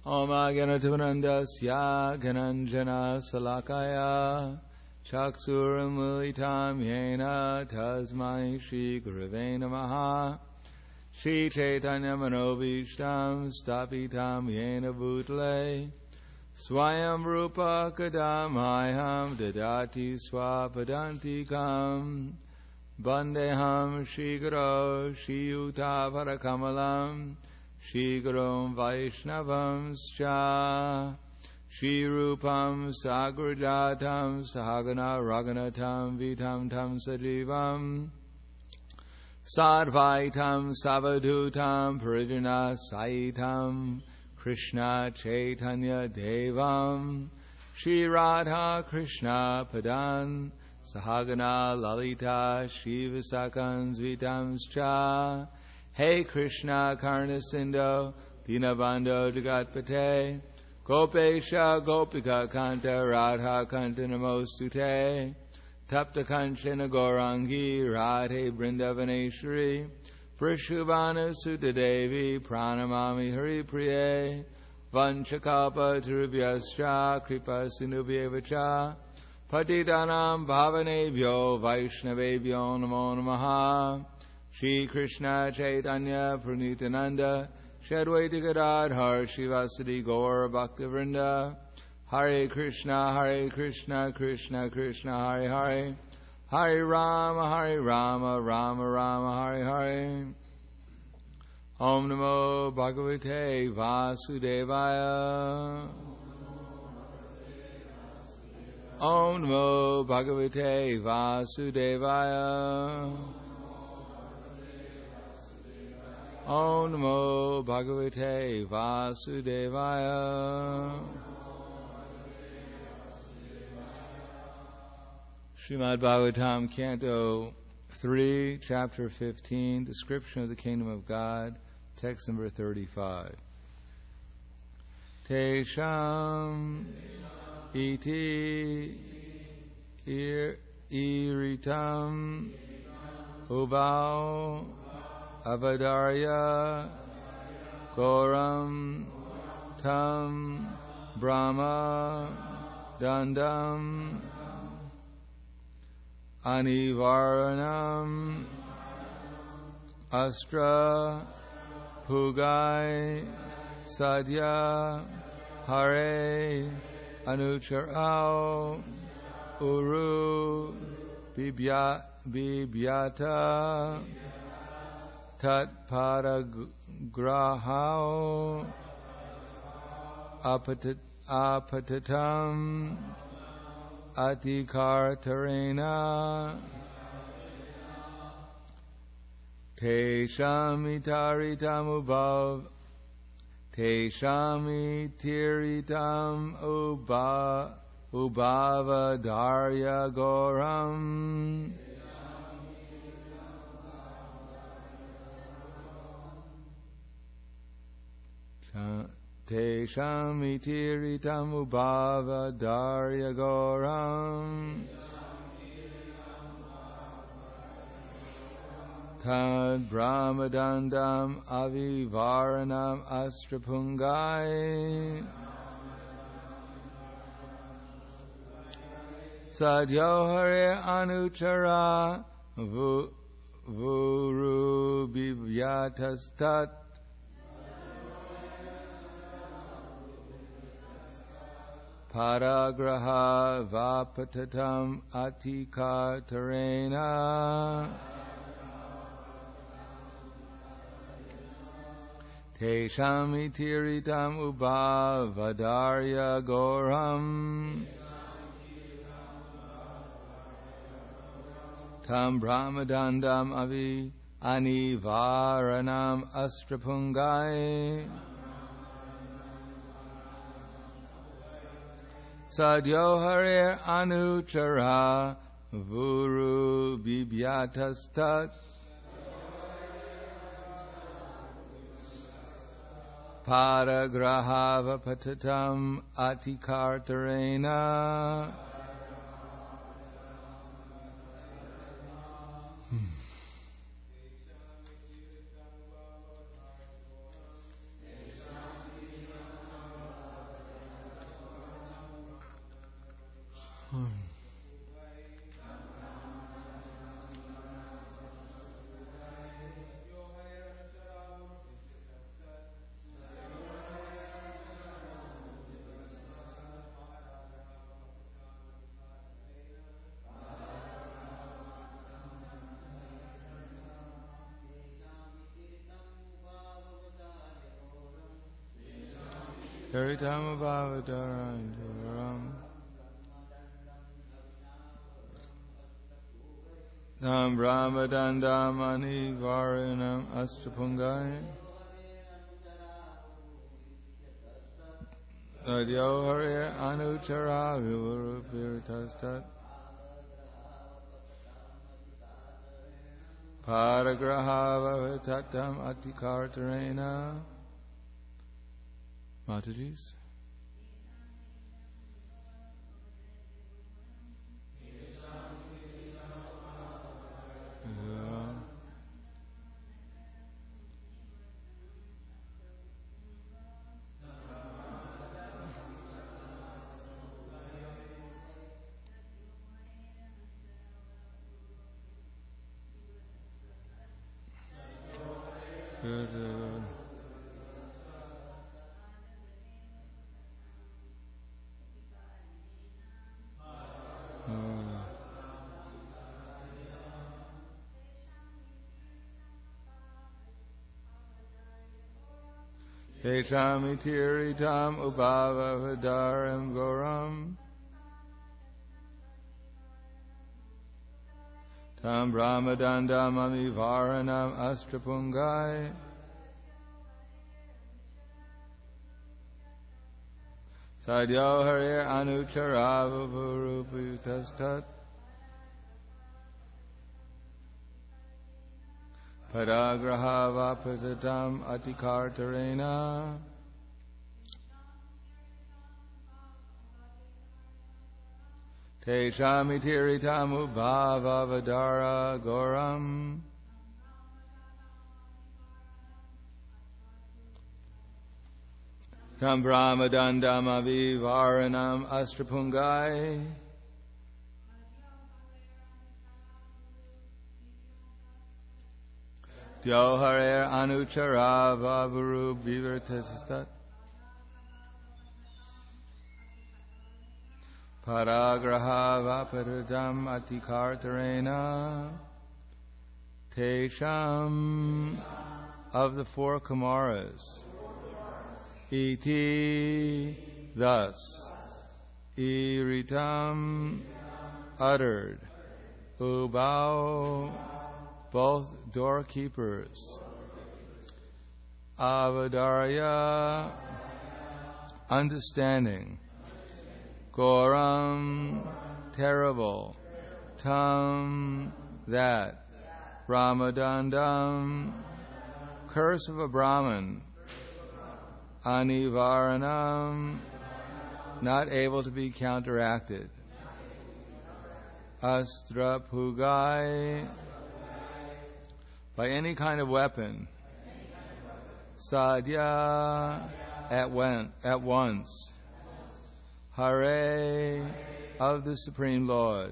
Om Agyanativanandasya Gananjana Salakaya Chaksuramilitam Yena Tasmai Shri Gurave Namaha Shri Chaitanya Manovishtam Stapitam Yena Bhutale Swayam Rupa Kadamayam Dadati Swapadantikam Bandeham Shri Guru Shri Yuta Parakamalam Shri Gurum Vaishnavam Scha Shri Rupam Sagrajatam Sahagana Raghunatam Vitam Tam Sajivam Sadvaitam Savadutam Parijana Saitam Krishna Chaitanya Devam Shri Radha Krishna Padan Sahagana Lalita Shri Visakans Vitam Scha Hey Krishna Karna Sindhu Dinabandho Jagatpate Gopesha Gopika Kanta Radha Kanta Namostute Tapta Kanchana Gaurangi Radhe Brindavaneshwari Prashubhana Sutta Devi Pranamami Hari Priye Vanchakapa Turubhyascha Kripa Sindhubhyevacha Patitanam Bhavanebhyo Vaishnavebhyo Namo Namaha Shri Krishna Chaitanya Pranitananda Shadwaita Gadadhar Shivasadi Gaur Bhaktivinoda Hare Krishna Krishna Krishna Hare Hare Hare Rama Rama Rama Hare Hare Om Namo Bhagavate Vasudevaya Om Namo Bhagavate Vasudevaya Om Namo Bhagavate Vasudevaya. Srimad Bhagavatam, Canto 3, Chapter 15, Description of the Kingdom of God, text number 35. Tesham iti iritam ubau Avadarya Goram Tam Brahma Dandam Anivaranam Astra Pugai Sadhya Hare Anucharao Uru Bibyata Tat Paragrahao Apatatam Atikartarena Teshamitaritam Ubhavadarya Goram Tesham itiritam ubhavadarya goram Tad brahmadandam avivaranam astrapungai Sadyohare anuchara vuru bivyatastat Paragraha vapatatam atikatarena Tesham itiritam ubhavadarya goram Tam brahmadandam avi anivaranam astrapungai Sadyohare anuchara vuru bibyatastat Paragrahava patatam atikartarena Charitama Bhavadaram Goram Tam Brahmadandamani Varinam Astrapungai Sadyo Hare Anuchara Vivurupiritastat Paragrahava Tatam Atikartarena. Matajis. Good. Teshami tiritam ubhava vidaram goram Tam brahmadandam amivaranam astrapungai Sadyo Hare Anucharava Vuruputastat Padagraha Vapatatam Atikartarena Teshamitiritam Ubhava Vadara Goram Tam Brahmadandam Avivaranam Astrapungai Dyohare Anucharava Vuru Vivartastat Paragraha Vaparadam Atikartarena Tesham of the four Kumaras Iti thus Iritam uttered Ubao both doorkeepers Avadarya understanding Goram terrible Tam that Brahmadandam curse of a Brahman Anivaranam not able to be counteracted Astrapugai by any kind of weapon Sadhya at once Hare of the Supreme Lord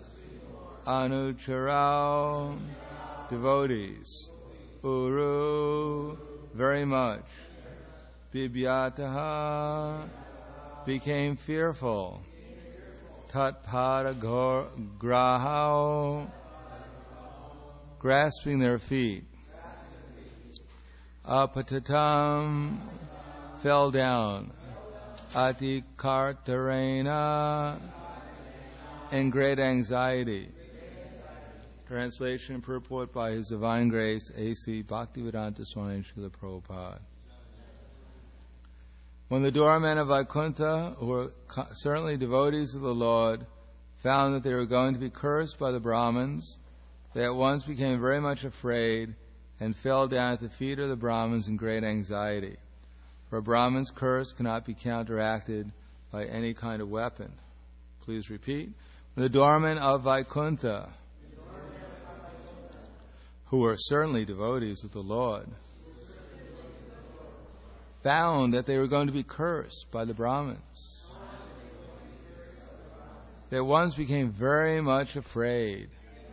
Anucharao devotees Uru very much Bibhyataha became fearful Tatpada grahao grasping their feet Apatatam fell down Atikartarena in great anxiety. Translation and purport by His Divine Grace A.C. Bhaktivedanta Swami Srila Prabhupada. When the doormen of Vaikuntha, who were certainly devotees of the Lord, found that they were going to be cursed by the Brahmins, they at once became very much afraid and fell down at the feet of the Brahmins in great anxiety. For a Brahmin's curse cannot be counteracted by any kind of weapon. Please repeat. The doormen of Vaikuntha, who were certainly devotees of the Lord, found that they were going to be cursed by the Brahmins. They at once became very much afraid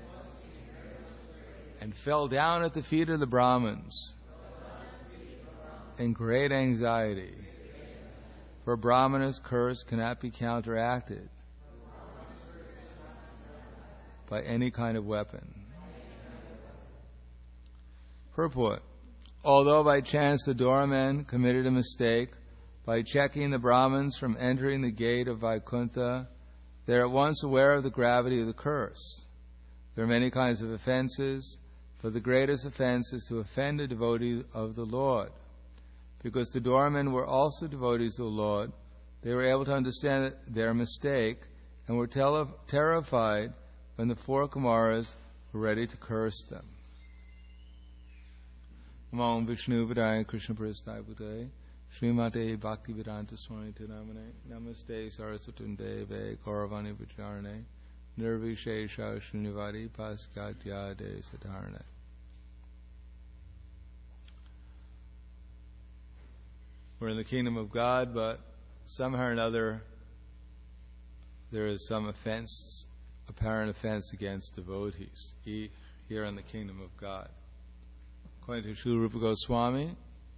and fell down at the feet of the Brahmins in great anxiety. For a Brahmana's curse cannot be counteracted by any kind of weapon. Purport. Although by chance the doormen committed a mistake by checking the Brahmins from entering the gate of Vaikuntha, they are at once aware of the gravity of the curse. There are many kinds of offenses, but the greatest offense is to offend a devotee of the Lord. Because the doormen were also devotees of the Lord, they were able to understand their mistake and were terrified when the 4 Kumaras were ready to curse them. Om Vishnu Vidaya Krishna Prasthaya Bhutaya Srimate Bhaktivedanta Swami Tinamane Namaste Saraswatunde Ve Kauravani Vicharane Nirvishesha Srinivadi Paskatya De Satarane. We're in the kingdom of God, but somehow or another there is some offense, apparent offense against devotees here in the kingdom of God. According to Srila Rupa Goswami,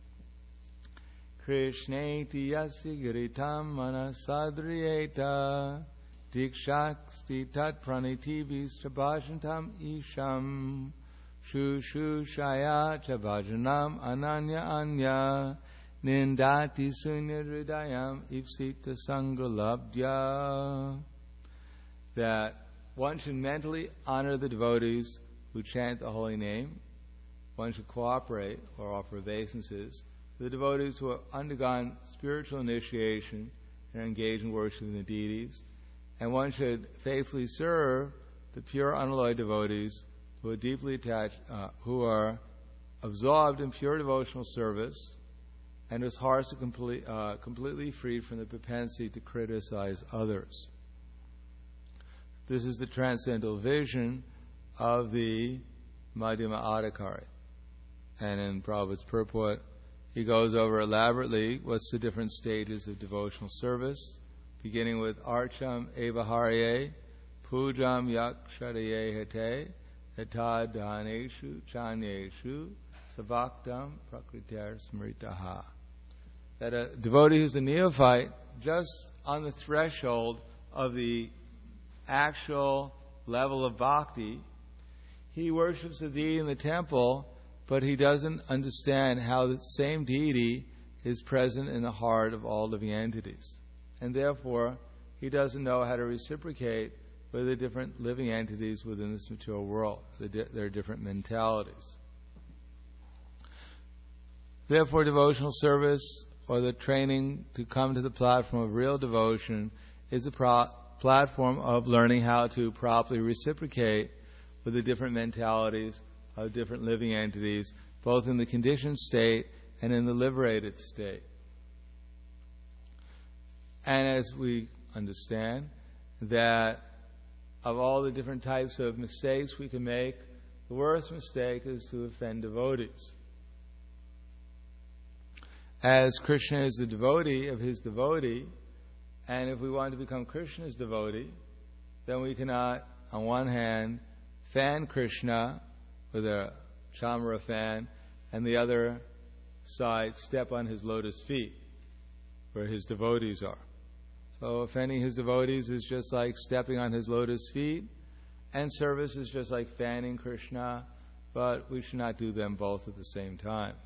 Krishneti yasi giritam manasadriyeta dikshaksti tat pranitibis chabhajantam isham shushu shaya chabhajanam ananya anya nindati sunya hridayam ipsita sangalabdya. That one should mentally honor the devotees who chant the holy name. One should cooperate or offer obeisances to the devotees who have undergone spiritual initiation and are engaged in worshiping the deities. And one should faithfully serve the pure, unalloyed devotees who are deeply attached, who are absorbed in pure devotional service and whose hearts are completely freed from the propensity to criticize others. This is the transcendental vision of the Madhyama Adhikari. And in Prabhupada's purport, he goes over elaborately what's the different stages of devotional service, beginning with Archam Evaharye, Pujam Yakshadaye Hete, Heta Dhaneshu Chanyeshu, Savaktam Prakriter Smritaha. That a devotee who's a neophyte, just on the threshold of the actual level of bhakti, he worships the deity in the temple, but he doesn't understand how the same deity is present in the heart of all living entities. And therefore, he doesn't know how to reciprocate with the different living entities within this material world. There are different mentalities. Therefore, devotional service, or the training to come to the platform of real devotion, is a platform of learning how to properly reciprocate with the different mentalities of different living entities, both in the conditioned state and in the liberated state. And as we understand that of all the different types of mistakes we can make, the worst mistake is to offend devotees. As Krishna is the devotee of his devotee, and if we want to become Krishna's devotee, then we cannot, on one hand, fan Krishna with a chamara fan, and the other side step on his lotus feet, where his devotees are. So offending his devotees is just like stepping on his lotus feet, and service is just like fanning Krishna, but we should not do them both at the same time.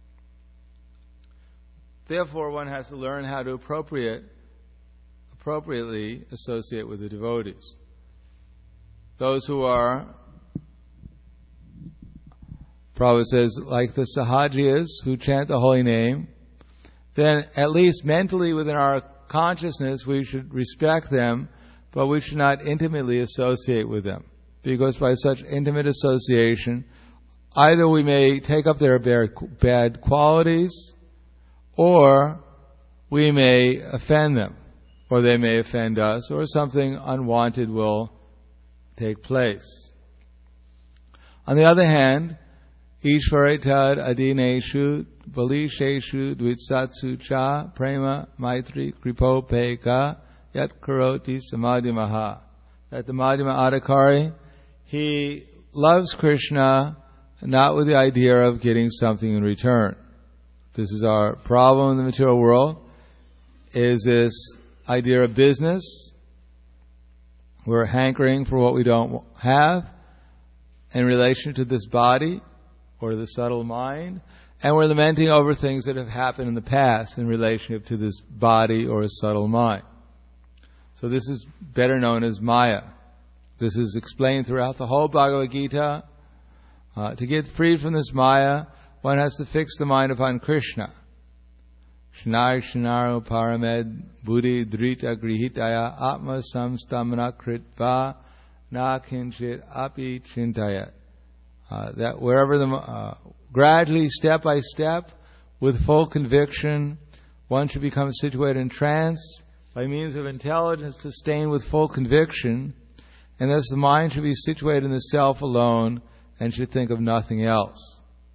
Therefore, one has to learn how to appropriately associate with the devotees. Those who are, Prabhupada says, like the Sahajiyas who chant the holy name, then at least mentally within our consciousness we should respect them, but we should not intimately associate with them. Because by such intimate association, either we may take up their bad qualities, or we may offend them, or they may offend us, or something unwanted will take place. On the other hand, Ishvaritad Adineshu Balisheshu Dvitsatsu Cha Prema Maitri Kripo Peka Yat Karoti Samadhimaha. That the Madhyama Adhikari, he loves Krishna not with the idea of getting something in return. This is our problem in the material world, is this idea of business. We're hankering for what we don't have in relation to this body or the subtle mind, And we're lamenting over things that have happened in the past in relationship to this body or a subtle mind. So this is better known as Maya. This is explained throughout the whole Bhagavad Gita. To get freed from this Maya, one has to fix the mind upon Krishna. Shnar Shnaro Paramed Buddhi Drita Grihitaya Atma Samstamana Kritva Na Kinchit Api Chintayat. That wherever gradually, step by step, with full conviction, one should become situated in trance by means of intelligence sustained with full conviction, and thus the mind should be situated in the self alone and should think of nothing else.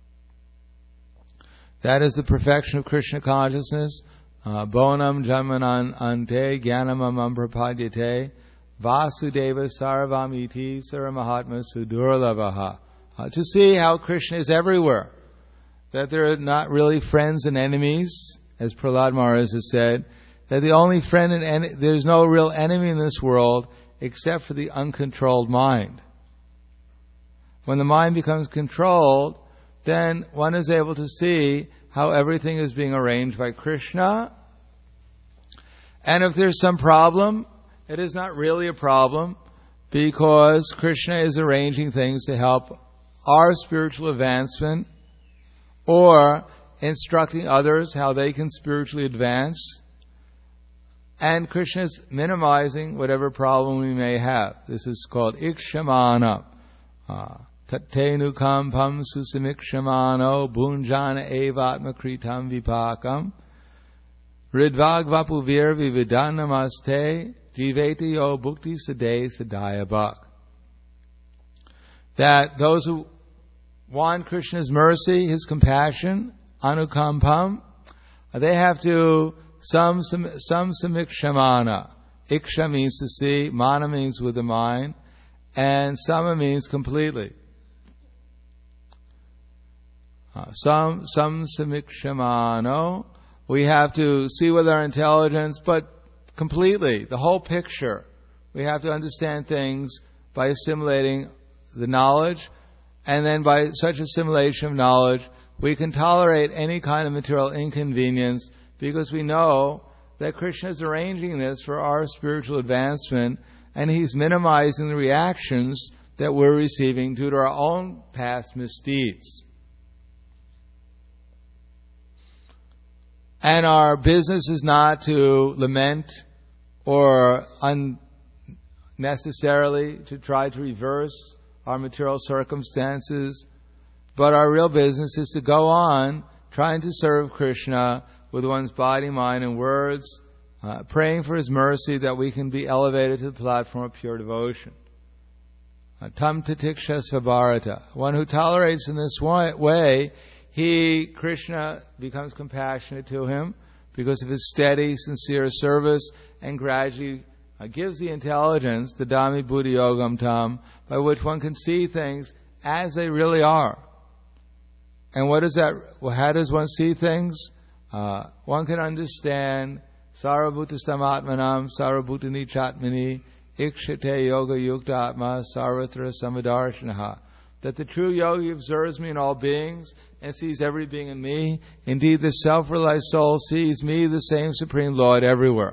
That is the perfection of Krishna consciousness. Bonam Janmanan Ante Jnanamam Prapadyate Vasudeva Sarvamiti Saramahatma Sudurlavaha. To see how Krishna is everywhere. That there are not really friends and enemies, as Prahlad Maharaj has said. That the only friend and there's no real enemy in this world except for the uncontrolled mind. When the mind becomes controlled, then one is able to see how everything is being arranged by Krishna. And if there's some problem, it is not really a problem because Krishna is arranging things to help our spiritual advancement or instructing others how they can spiritually advance. And Krishna is minimizing whatever problem we may have. This is called ikshamana. Tattenu kampam susamikshamano bunjana evatma kritam vipakam ridvagvapu vir vividanamaste jiveti yo bhukti sadeh sadaya bhak. That those who want Krishna's mercy, His compassion, anukampam, they have to some samikshamana. Iksha means to see, mana means with the mind, and sama means completely. Some samikshamano. We have to see with our intelligence, but completely, the whole picture. We have to understand things by assimilating the knowledge, and then by such assimilation of knowledge, we can tolerate any kind of material inconvenience because we know that Krishna is arranging this for our spiritual advancement, and He's minimizing the reactions that we're receiving due to our own past misdeeds. And our business is not to lament or unnecessarily to try to reverse our material circumstances, but our real business is to go on trying to serve Krishna with one's body, mind, and words, praying for His mercy that we can be elevated to the platform of pure devotion. Tam tatiksha svabharata. One who tolerates in this way, Krishna becomes compassionate to him because of his steady, sincere service, and gradually gives the intelligence, the Dhammi Buddhi Yogam Tam, by which one can see things as they really are. And what is that? Well, how does one see things? One can understand Sarvabhutastam Atmanam Sarvabhutani Chatmani Ikshate Yoga Yukta Atma Sarvatra Samadarshanaha. That the true yogi observes me in all beings and sees every being in me. Indeed, the self-realized soul sees me, the same Supreme Lord, everywhere.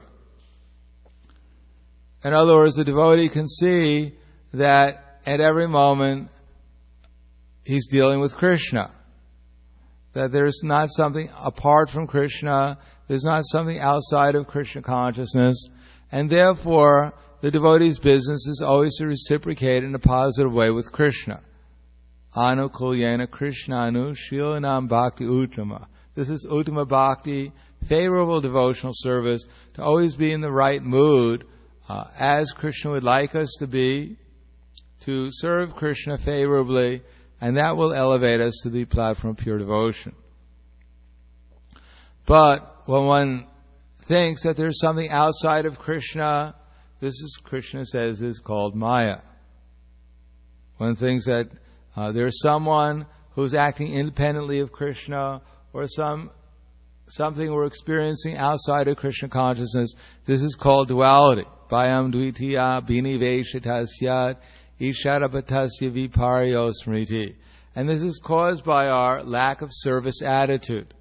In other words, the devotee can see that at every moment he's dealing with Krishna. That there's not something apart from Krishna, there's not something outside of Krishna consciousness, and therefore the devotee's business is always to reciprocate in a positive way with Krishna. Anu kulyena krishnanu shilanam bhakti uttama. This is uttama bhakti, favorable devotional service, to always be in the right mood, as Krishna would like us to be, to serve Krishna favorably, and that will elevate us to the platform of pure devotion. But when one thinks that there's something outside of Krishna, this is, Krishna says, is called Maya. One thinks that there's someone who's acting independently of Krishna, or something we're experiencing outside of Krishna consciousness. This is called duality. Vayam dvitiya biniveshatasyat isharapatasya viparyo smriti. And this is caused by our lack of service attitude.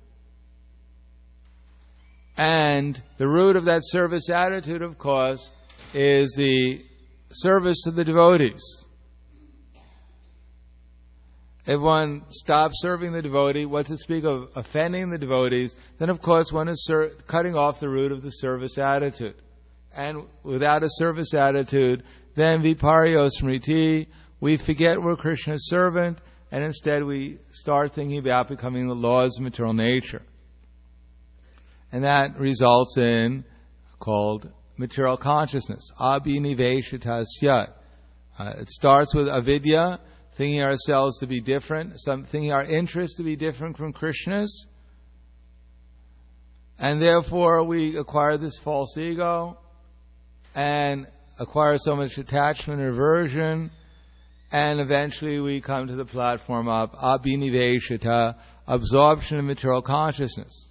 And the root of that service attitude, of course, is the service to the devotees. If one stops serving the devotee, what to speak of offending the devotees, then of course one is cutting off the root of the service attitude. And without a service attitude, then viparyo smriti, we forget we're Krishna's servant, and instead we start thinking about becoming the laws of material nature. And that results in, called material consciousness, abhiniveshita syat. It starts with avidya, thinking ourselves to be different, thinking our interests to be different from Krishna's. And therefore we acquire this false ego and acquire so much attachment and aversion, and eventually we come to the platform of abhiniveshita, absorption of material consciousness.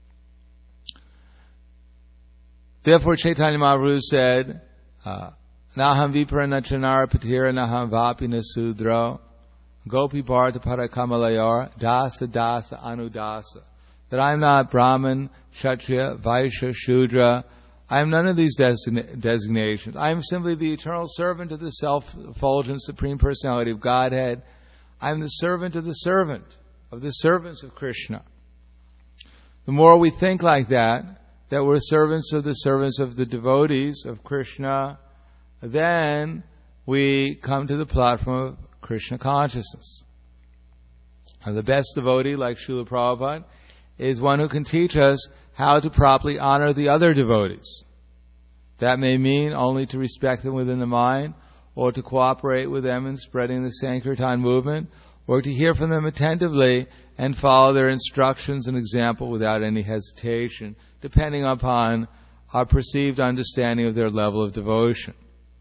Therefore Chaitanya Mahaprabhu said, Naham viprana chanara patira naham vapina sudro gopi bharta parakamalayar dasa dasa anudasa. That I am not Brahman, Kshatriya, Vaishya, Shudra. I am none of these designations. I am simply the eternal servant of the self-effulgent Supreme Personality of Godhead. I am the servant of the servants of Krishna. The more we think like that we're servants of the devotees of Krishna, then we come to the platform of Krishna consciousness. And the best devotee, like Srila Prabhupada, is one who can teach us how to properly honor the other devotees. That may mean only to respect them within the mind, or to cooperate with them in spreading the Sankirtan movement, or to hear from them attentively and follow their instructions and example without any hesitation, depending upon our perceived understanding of their level of devotion.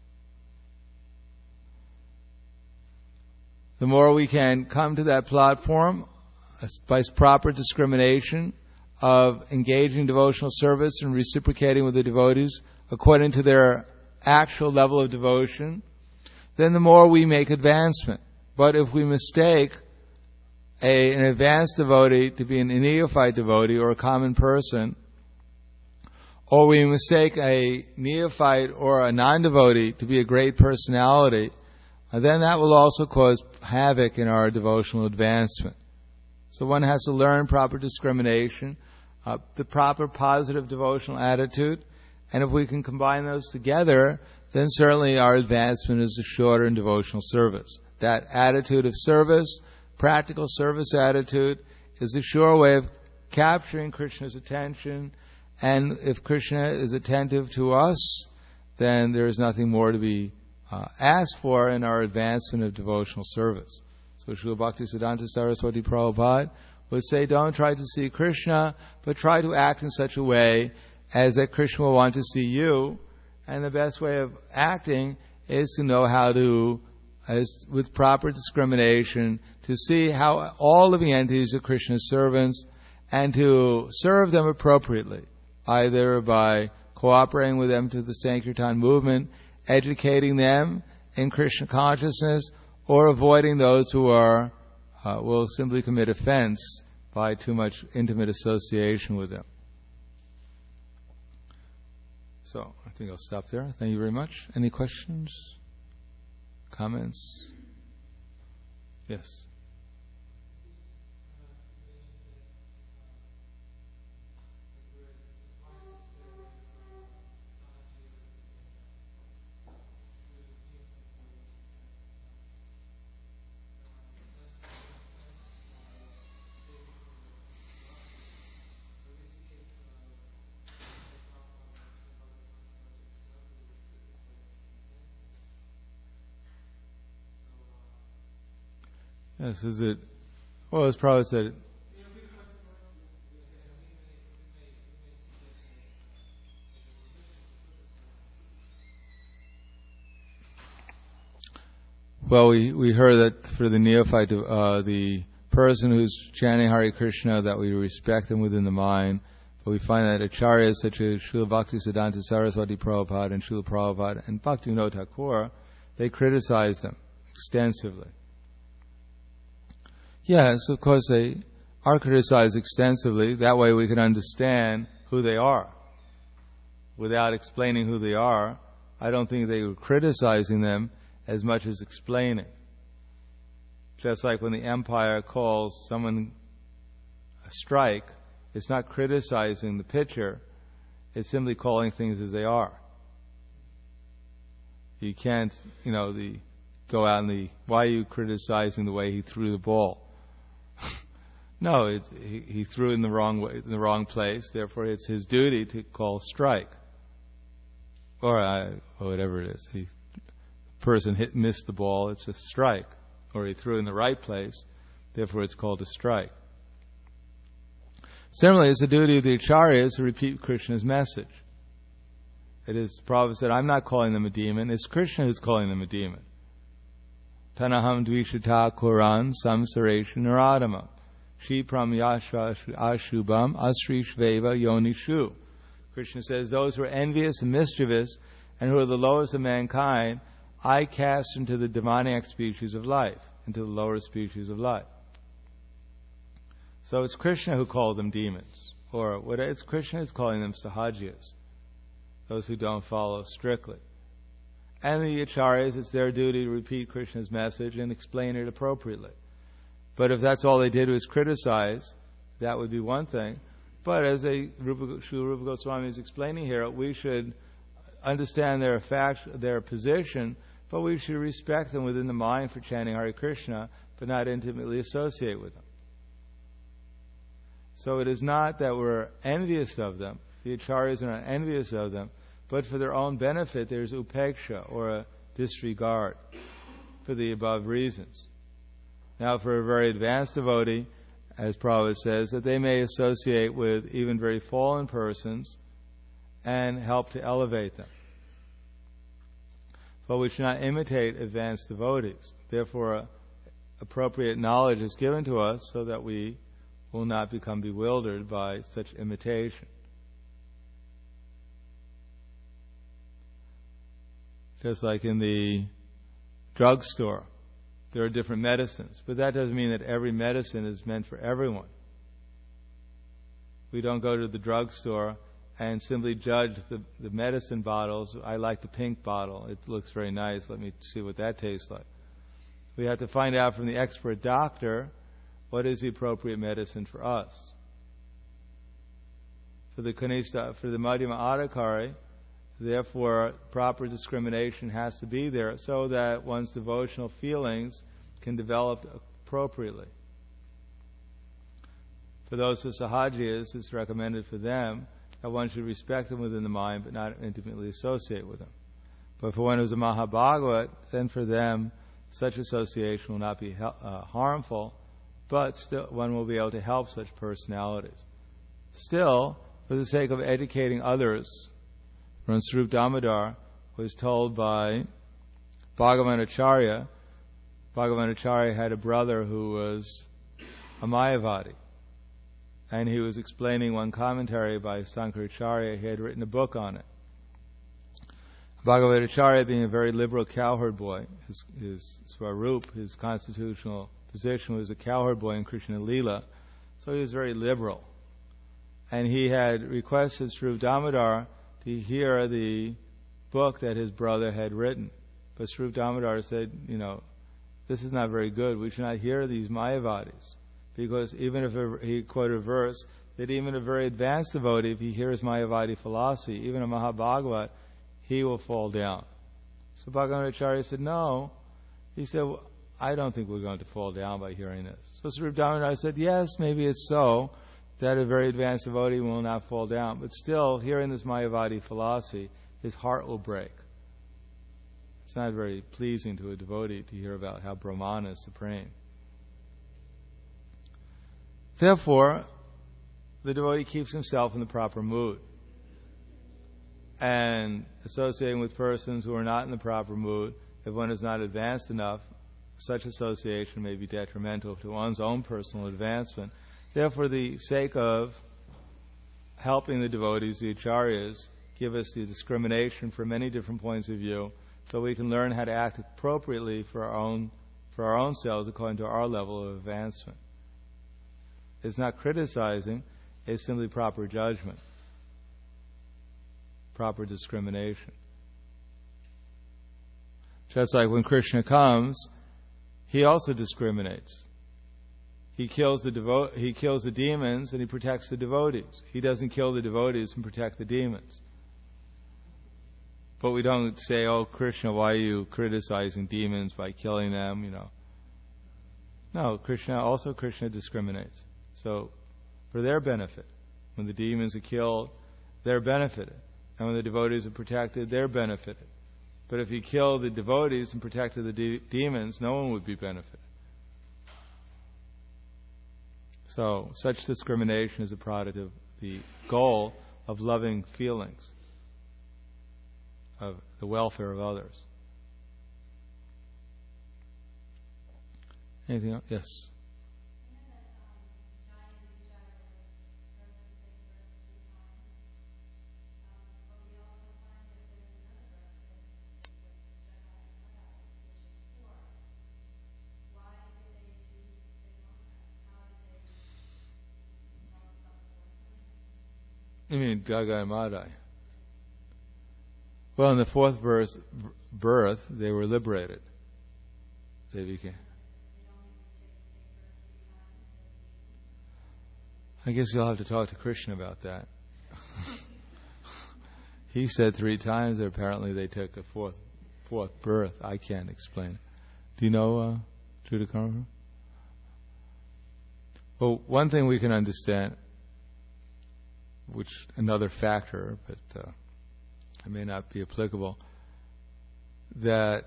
The more we can come to that platform by proper discrimination of engaging devotional service and reciprocating with the devotees according to their actual level of devotion, then the more we make advancement. But if we mistake an advanced devotee to be a neophyte devotee or a common person, or we mistake a neophyte or a non-devotee to be a great personality, then that will also cause havoc in our devotional advancement. So one has to learn proper discrimination, the proper positive devotional attitude, and if we can combine those together, then certainly our advancement is assured in devotional service. That attitude of service, practical service attitude, is a sure way of capturing Krishna's attention, and if Krishna is attentive to us, then there is nothing more to be asked for in our advancement of devotional service. So Srila Bhaktisiddhanta Saraswati Prabhupada would say, don't try to see Krishna, but try to act in such a way as that Krishna will want to see you. And the best way of acting is to know how to, with proper discrimination, to see how all living entities are Krishna's servants and to serve them appropriately, either by cooperating with them to the Sankirtan movement, educating them in Krishna consciousness, or avoiding those who will simply commit offense by too much intimate association with them. So, I think I'll stop there. Thank you very much. Any questions? Comments? Yes. Yes, is it? Well, it's probably said. Well, we heard that for the neophyte, the person who's chanting Hare Krishna, that we respect them within the mind. But we find that acharyas such as Srila Bhaktisiddhanta Saraswati Prabhupada and Srila Prabhupada and Bhaktivinoda Thakur, they criticize them extensively. Yes, of course they are criticized extensively. That way we can understand who they are. Without explaining who they are, I don't think they were criticizing them as much as explaining. Just like when the empire calls someone a strike, it's not criticizing the pitcher, it's simply calling things as they are. You can't, go out and why are you criticizing the way he threw the ball? No, he threw it in the wrong way, in the wrong place. Therefore, it's his duty to call strike, or whatever it is. The person missed the ball; it's a strike. Or he threw it in the right place; therefore, it's called a strike. Similarly, it's the duty of the acharyas to repeat Krishna's message. It is Prabhupada said, "I'm not calling them a demon; it's Krishna who's calling them a demon." Tanaham dvishata kuran samsareshu naradama. Shipram yashva ashubam asrishveva yonishu. Krishna says, those who are envious and mischievous and who are the lowest of mankind, I cast into the demoniac species of life, into the lower species of life. So it's Krishna who called them demons. Or what it's Krishna is calling them sahajias, those who don't follow strictly. And the acharyas, it's their duty to repeat Krishna's message and explain it appropriately. But if that's all they did was criticize, that would be one thing. But as Srila Rupa Goswami is explaining here, we should understand their position, but we should respect them within the mind for chanting Hare Krishna, but not intimately associate with them. So it is not that we're envious of them. The acharyas are not envious of them, but for their own benefit, there's upeksha, or a disregard, for the above reasons. Now, for a very advanced devotee, as Prabhupada says, that they may associate with even very fallen persons and help to elevate them. But we should not imitate advanced devotees. Therefore, appropriate knowledge is given to us so that we will not become bewildered by such imitation. Just like in the drugstore, there are different medicines, but that doesn't mean that every medicine is meant for everyone. We don't go to the drugstore and simply judge the medicine bottles. I like the pink bottle. It looks very nice. Let me see what that tastes like. We have to find out from the expert doctor what is the appropriate medicine for us. For the Madhyama Adhikari, therefore, proper discrimination has to be there so that one's devotional feelings can develop appropriately. For those who are sahajias, it's recommended for them that one should respect them within the mind but not intimately associate with them. But for one who's a Mahabhagavat, then for them, such association will not be harmful, but still one will be able to help such personalities. Still, for the sake of educating others, when Swarup Damodar was told by Bhagavan Acharya had a brother who was a Mayavadi. And he was explaining one commentary by Sankaracharya. He had written a book on it. Bhagavan Acharya, being a very liberal cowherd boy, his Swarup, his constitutional position was a cowherd boy in Krishna Leela, so he was very liberal. And he had requested Swarup Damodar to hear the book that his brother had written. But Swarup Damodar said, this is not very good. We should not hear these Mayavadis. Because even if he quoted a verse, that even a very advanced devotee, if he hears Mayavadi philosophy, even a Mahabhagavat, he will fall down. So Bhagavan Acharya said, no. He said, I don't think we're going to fall down by hearing this. So Swarup Damodar said, yes, maybe it's so, that a very advanced devotee will not fall down. But still, hearing this Mayavadi philosophy, his heart will break. It's not very pleasing to a devotee to hear about how Brahman is supreme. Therefore, the devotee keeps himself in the proper mood. And associating with persons who are not in the proper mood, if one is not advanced enough, such association may be detrimental to one's own personal advancement. Therefore, the sake of helping the devotees, the acharyas, give us the discrimination from many different points of view, so we can learn how to act appropriately for for our own selves according to our level of advancement. It's not criticizing, it's simply proper judgment, proper discrimination. Just like when Krishna comes, he also discriminates. He kills the demons and he protects the devotees. He doesn't kill the devotees and protect the demons. But we don't say, "Oh, Krishna, why are you criticizing demons by killing them?" No, Krishna discriminates. So, for their benefit, when the demons are killed, they're benefited, and when the devotees are protected, they're benefited. But if you kill the devotees and protected the demons, no one would be benefited. So, such discrimination is a product of the goal of loving feelings, of the welfare of others. Anything else? Yes. You mean Jagai and Madai? Well, in the fourth birth, they were liberated. They became. I guess you'll have to talk to Krishna about that. He said 3 times that apparently they took a fourth birth. I can't explain. Do you know, Judakarma? Well, one thing we can understand, which another factor, but it may not be applicable, that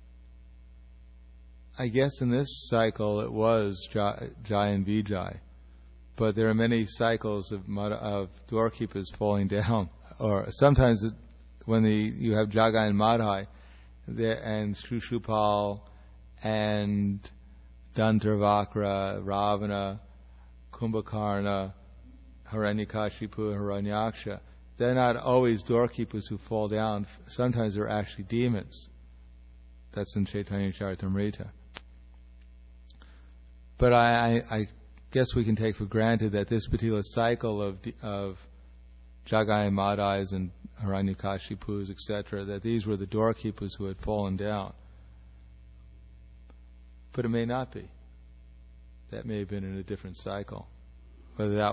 I guess in this cycle it was Jai and Vijay, but there are many cycles of doorkeepers falling down, or sometimes when you have Jagai and Madhai, and Shishupal and Dantarvakra, Ravana, Kumbhakarna, Hiranyakashipu, Hiranyaksha, they're not always doorkeepers who fall down. Sometimes they're actually demons. That's in Chaitanya Charitamrita. But I guess we can take for granted that this particular cycle of Jagai and Madhais and Hiranyakashipus, etc., that these were the doorkeepers who had fallen down. But it may not be. That may have been in a different cycle. Whether that